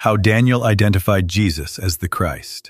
How Daniel identified Jesus as the Christ.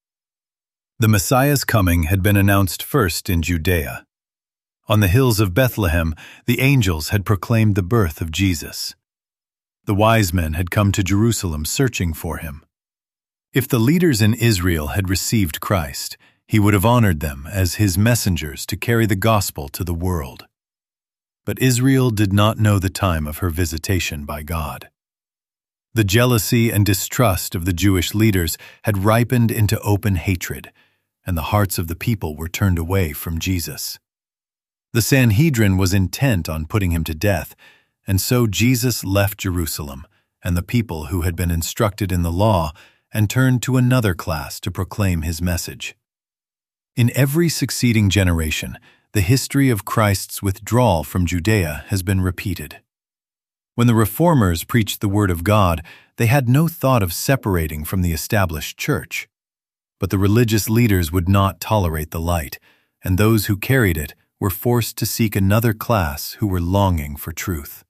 The Messiah's coming had been announced first in Judea. On the hills of Bethlehem, the angels had proclaimed the birth of Jesus. The wise men had come to Jerusalem searching for him. If the leaders in Israel had received Christ, he would have honored them as his messengers to carry the gospel to the world. But Israel did not know the time of her visitation by God. The jealousy and distrust of the Jewish leaders had ripened into open hatred, and the hearts of the people were turned away from Jesus. The Sanhedrin was intent on putting him to death, and so Jesus left Jerusalem and the people who had been instructed in the law and turned to another class to proclaim his message. In every succeeding generation, the history of Christ's withdrawal from Judea has been repeated. When the Reformers preached the Word of God, they had no thought of separating from the established church. But the religious leaders would not tolerate the light, and those who carried it were forced to seek another class who were longing for truth.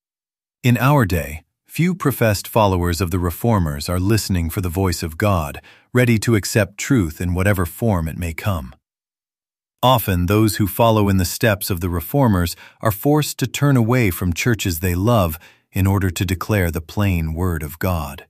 In our day, few professed followers of the Reformers are listening for the voice of God, ready to accept truth in whatever form it may come. Often, those who follow in the steps of the Reformers are forced to turn away from churches they love in order to declare the plain Word of God.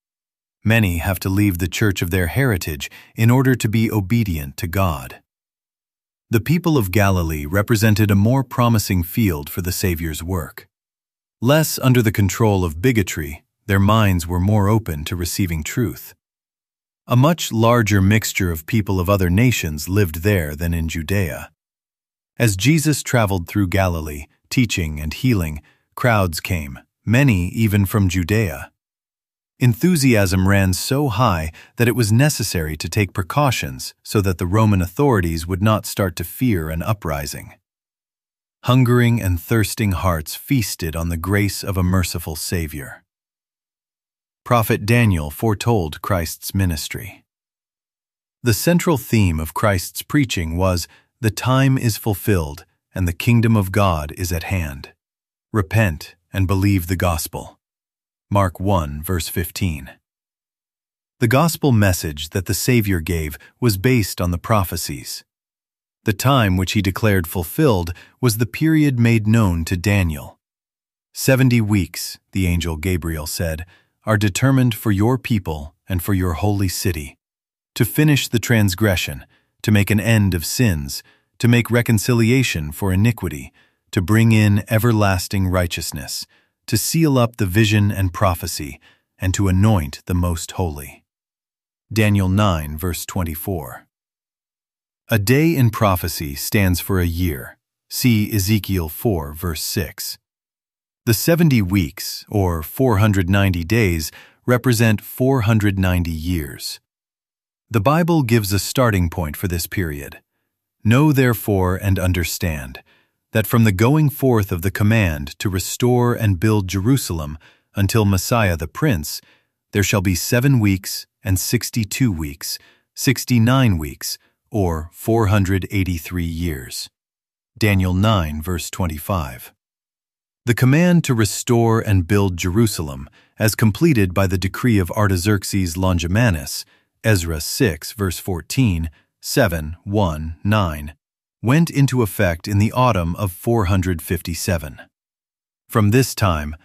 Many have to leave the church of their heritage in order to be obedient to God. The people of Galilee represented a more promising field for the Savior's work. Less under the control of bigotry, their minds were more open to receiving truth. A much larger mixture of people of other nations lived there than in Judea. As Jesus traveled through Galilee, teaching and healing, crowds came, many even from Judea. Enthusiasm ran so high that it was necessary to take precautions so that the Roman authorities would not start to fear an uprising. Hungering and thirsting hearts feasted on the grace of a merciful Savior. Prophet Daniel foretold Christ's ministry. The central theme of Christ's preaching was, "The time is fulfilled, and the kingdom of God is at hand. Repent and believe the gospel." Mark 1, verse 15. The gospel message that the Savior gave was based on the prophecies. The time which he declared fulfilled was the period made known to Daniel. 70 weeks, the angel Gabriel said, are determined for your people and for your holy city, to finish the transgression, to make an end of sins, to make reconciliation for iniquity, to bring in everlasting righteousness, to seal up the vision and prophecy, and to anoint the most holy. Daniel 9, verse 24. A day in prophecy stands for a year. See Ezekiel 4, verse 6. The 70 weeks, or 490 days, represent 490 years. The Bible gives a starting point for this period. Know therefore and understand that from the going forth of the command to restore and build Jerusalem until Messiah the Prince, there shall be 7 weeks and 62 weeks, 69 weeks, or 483 years. Daniel 9, verse 25. The command to restore and build Jerusalem, as completed by the decree of Artaxerxes Longimanus, Ezra 6, verse 14, 7, 1, 9, went into effect in the autumn of 457. From this time,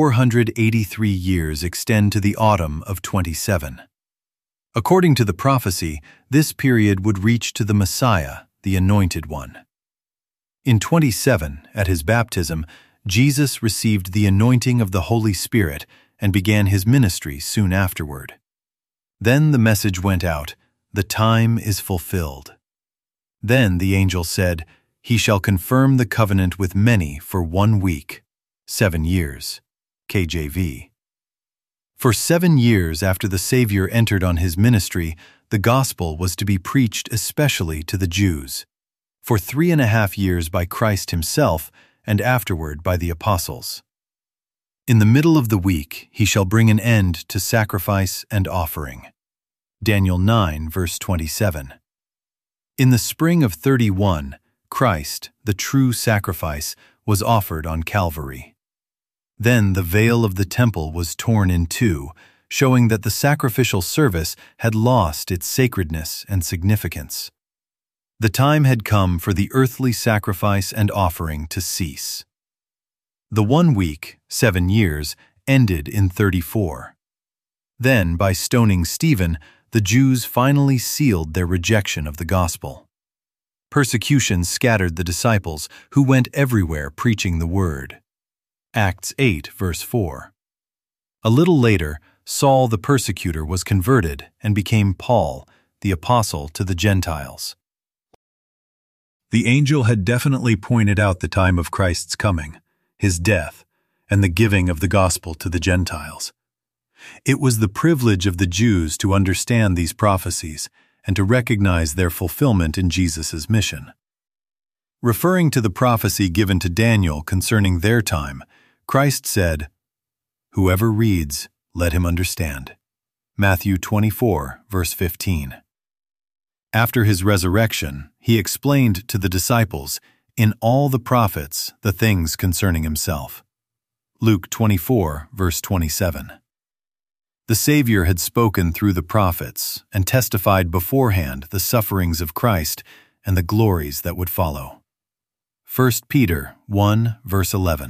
483 years extend to the autumn of 27. According to the prophecy, this period would reach to the Messiah, the Anointed One. In 27, at his baptism, Jesus received the anointing of the Holy Spirit and began his ministry soon afterward. Then the message went out, "The time is fulfilled." Then the angel said, "He shall confirm the covenant with many for 1 week, 7 years." KJV. For 7 years after the Savior entered on his ministry, the gospel was to be preached especially to the Jews. For 3.5 years by Christ himself, and afterward by the apostles. In the middle of the week he shall bring an end to sacrifice and offering. Daniel 9, verse 27. In the spring of 31, Christ, the true sacrifice, was offered on Calvary. Then the veil of the temple was torn in two, showing that the sacrificial service had lost its sacredness and significance. The time had come for the earthly sacrifice and offering to cease. The 1 week, 7 years, ended in 34. Then, by stoning Stephen, the Jews finally sealed their rejection of the gospel. Persecution scattered the disciples, who went everywhere preaching the word. Acts 8, verse 4. A little later, Saul the persecutor was converted and became Paul, the apostle to the Gentiles. The angel had definitely pointed out the time of Christ's coming, his death, and the giving of the gospel to the Gentiles. It was the privilege of the Jews to understand these prophecies and to recognize their fulfillment in Jesus' mission. Referring to the prophecy given to Daniel concerning their time, Christ said, "Whoever reads, let him understand." Matthew 24, verse 15. After his resurrection, he explained to the disciples in all the prophets the things concerning himself. Luke 24, verse 27. The Savior had spoken through the prophets and testified beforehand the sufferings of Christ and the glories that would follow. 1 Peter 1, verse 11.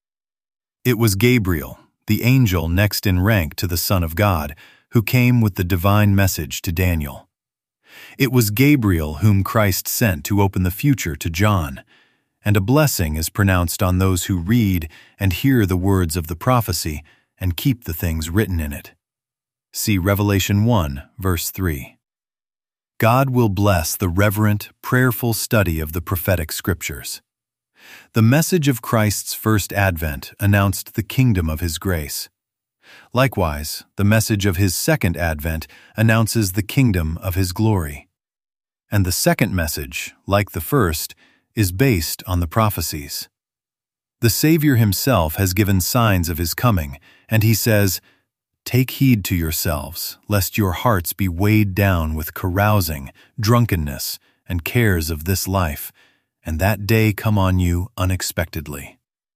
It was Gabriel, the angel next in rank to the Son of God, who came with the divine message to Daniel. It was Gabriel whom Christ sent to open the future to John, and a blessing is pronounced on those who read and hear the words of the prophecy and keep the things written in it. See Revelation 1, verse 3. God will bless the reverent, prayerful study of the prophetic scriptures. The message of Christ's first advent announced the kingdom of his grace. Likewise, the message of his second advent announces the kingdom of his glory. And the second message, like the first, is based on the prophecies. The Savior himself has given signs of his coming, and he says, "Take heed to yourselves, lest your hearts be weighed down with carousing, drunkenness, and cares of this life, and that day come on you unexpectedly.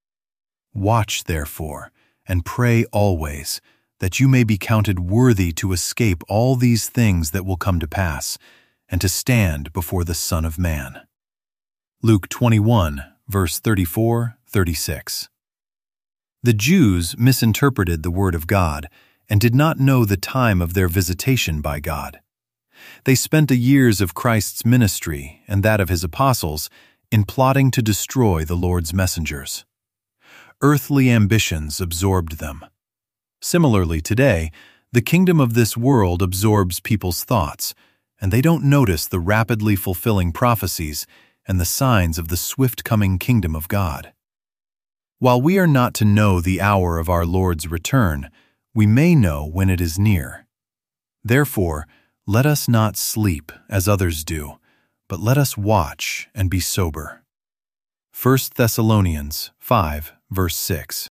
Watch, therefore, and pray always, that you may be counted worthy to escape all these things that will come to pass, and to stand before the Son of Man." Luke 21, verse 34-36. The Jews misinterpreted the word of God and did not know the time of their visitation by God. They spent the years of Christ's ministry and that of his apostles in plotting to destroy the Lord's messengers. Earthly ambitions absorbed them. Similarly today, the kingdom of this world absorbs people's thoughts, and they don't notice the rapidly fulfilling prophecies and the signs of the swift coming kingdom of God. While we are not to know the hour of our Lord's return, we may know when it is near. Therefore, let us not sleep as others do, but let us watch and be sober. 1 Thessalonians 5, verse 6.